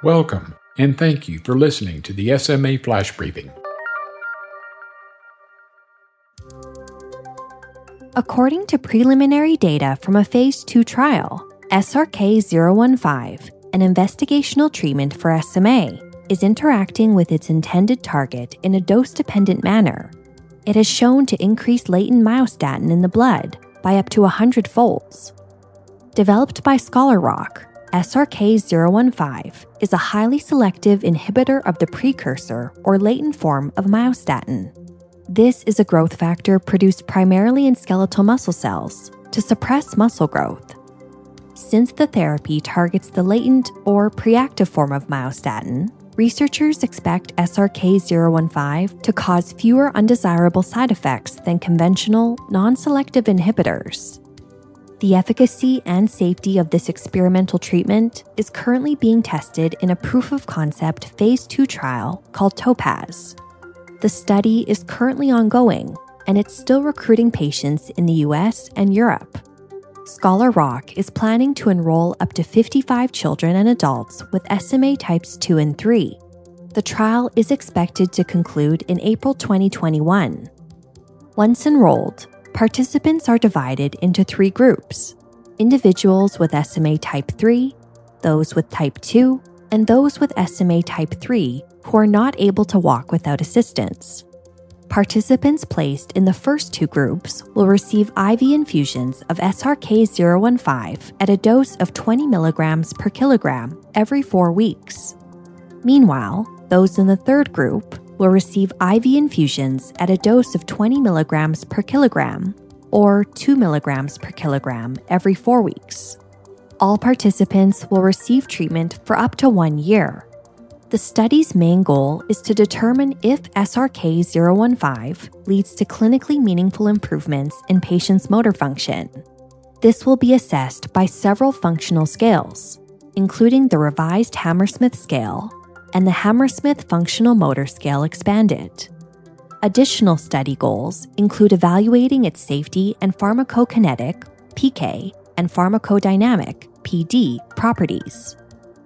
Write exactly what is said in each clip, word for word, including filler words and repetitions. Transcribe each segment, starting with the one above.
Welcome, and thank you for listening to the S M A Flash Briefing. According to preliminary data from a phase two trial, S R K zero one five, an investigational treatment for S M A, is interacting with its intended target in a dose-dependent manner. It has shown to increase latent myostatin in the blood by up to one hundred folds. Developed by Scholar Rock, S R K zero one five is a highly selective inhibitor of the precursor or latent form of myostatin. This is a growth factor produced primarily in skeletal muscle cells to suppress muscle growth. Since the therapy targets the latent or preactive form of myostatin, researchers expect S R K zero one five to cause fewer undesirable side effects than conventional, non-selective inhibitors. The efficacy and safety of this experimental treatment is currently being tested in a proof-of-concept phase two trial called TOPAZ. The study is currently ongoing, and it's still recruiting patients in the U S and Europe. Scholar Rock is planning to enroll up to fifty-five children and adults with S M A types two and three. The trial is expected to conclude in April twenty twenty-one. Once enrolled, participants are divided into three groups: individuals with S M A type three, those with type two, and those with S M A type three who are not able to walk without assistance. Participants placed in the first two groups will receive I V infusions of S R K zero one five at a dose of twenty milligrams per kilogram every four weeks. Meanwhile, those in the third group will receive I V infusions at a dose of twenty milligrams per kilogram or two milligrams per kilogram every four weeks. All participants will receive treatment for up to one year. The study's main goal is to determine if S R K zero one five leads to clinically meaningful improvements in patients' motor function. This will be assessed by several functional scales, including the revised Hammersmith Scale and the Hammersmith Functional Motor Scale Expanded. Additional study goals include evaluating its safety and pharmacokinetic, P K, and pharmacodynamic, P D, properties.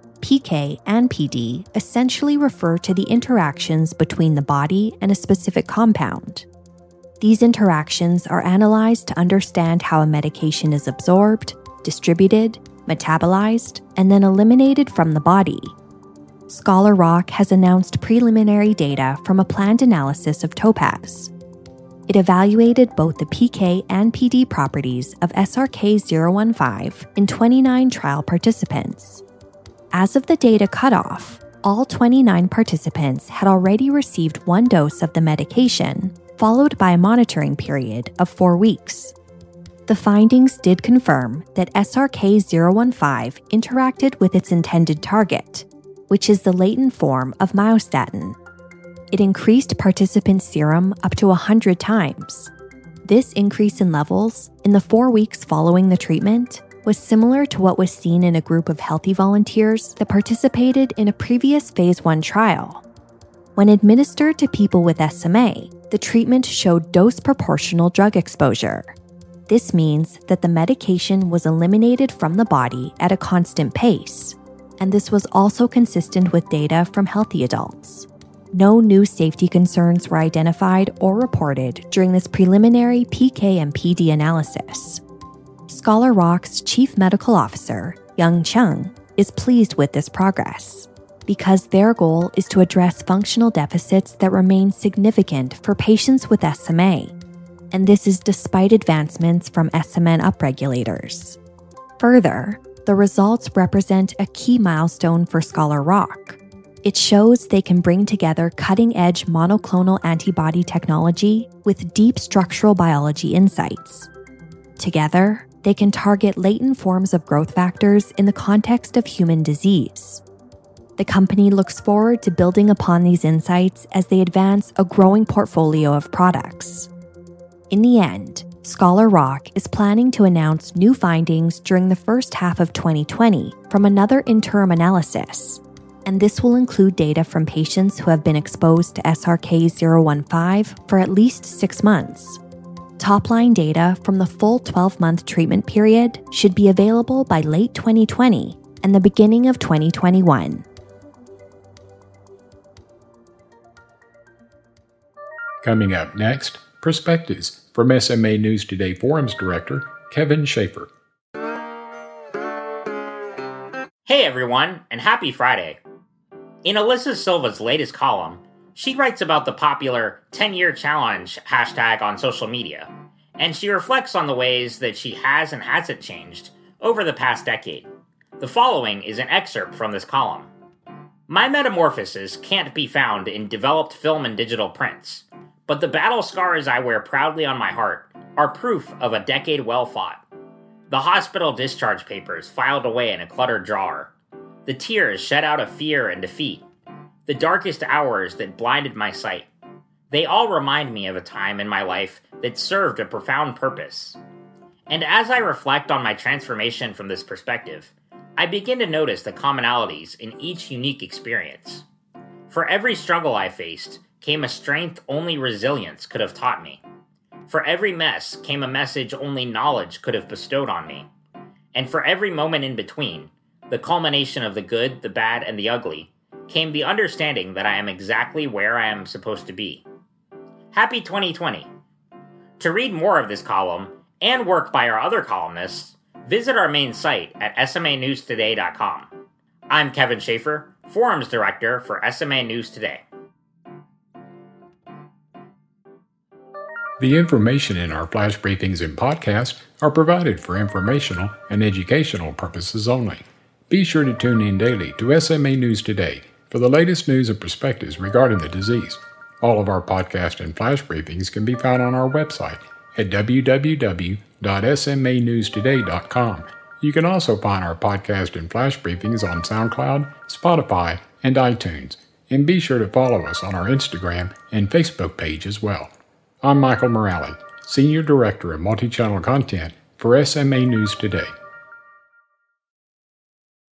P K and P D essentially refer to the interactions between the body and a specific compound. These interactions are analyzed to understand how a medication is absorbed, distributed, metabolized, and then eliminated from the body. Scholar Rock has announced preliminary data from a planned analysis of TOPAZ. It evaluated both the P K and P D properties of S R K zero one five in twenty-nine trial participants. As of the data cutoff, all twenty-nine participants had already received one dose of the medication, followed by a monitoring period of four weeks. The findings did confirm that S R K zero one five interacted with its intended target, which is the latent form of myostatin. It increased participant serum up to one hundred times. This increase in levels in the four weeks following the treatment was similar to what was seen in a group of healthy volunteers that participated in a previous phase one trial. When administered to people with S M A, the treatment showed dose-proportional drug exposure. This means that the medication was eliminated from the body at a constant pace, and this was also consistent with data from healthy adults. No new safety concerns were identified or reported during this preliminary P K and P D analysis. Scholar Rock's Chief Medical Officer, Young Chung, is pleased with this progress because their goal is to address functional deficits that remain significant for patients with S M A, and this is despite advancements from S M N upregulators. Further, the results represent a key milestone for Scholar Rock. It shows they can bring together cutting-edge monoclonal antibody technology with deep structural biology insights. Together, they can target latent forms of growth factors in the context of human disease. The company looks forward to building upon these insights as they advance a growing portfolio of products. In the end, Scholar Rock is planning to announce new findings during the first half of twenty twenty from another interim analysis, and this will include data from patients who have been exposed to S R K zero one five for at least six months. Top-line data from the full twelve-month treatment period should be available by late twenty twenty and the beginning of twenty twenty-one. Coming up next, Perspectives from S M A News Today Forums Director Kevin Schaefer. Hey everyone, and happy Friday. In Alyssa Silva's latest column, she writes about the popular ten-year challenge hashtag on social media, and she reflects on the ways that she has and hasn't changed over the past decade. The following is an excerpt from this column. My metamorphosis can't be found in developed film and digital prints, but the battle scars I wear proudly on my heart are proof of a decade well fought. The hospital discharge papers filed away in a cluttered drawer. The tears shed out of fear and defeat. The darkest hours that blinded my sight. They all remind me of a time in my life that served a profound purpose. And as I reflect on my transformation from this perspective, I begin to notice the commonalities in each unique experience. For every struggle I faced came a strength only resilience could have taught me. For every mess came a message only knowledge could have bestowed on me. And for every moment in between, the culmination of the good, the bad, and the ugly, came the understanding that I am exactly where I am supposed to be. Happy twenty twenty! To read more of this column, and work by our other columnists, visit our main site at S M A news today dot com. I'm Kevin Schaefer, Forums Director for S M A News Today. The information in our flash briefings and podcasts are provided for informational and educational purposes only. Be sure to tune in daily to S M A News Today for the latest news and perspectives regarding the disease. All of our podcast and flash briefings can be found on our website at w w w dot s m a news today dot com. You can also find our podcast and flash briefings on SoundCloud, Spotify, and iTunes. And be sure to follow us on our Instagram and Facebook page as well. I'm Michael Morale, Senior Director of Multi-Channel Content for S M A News Today.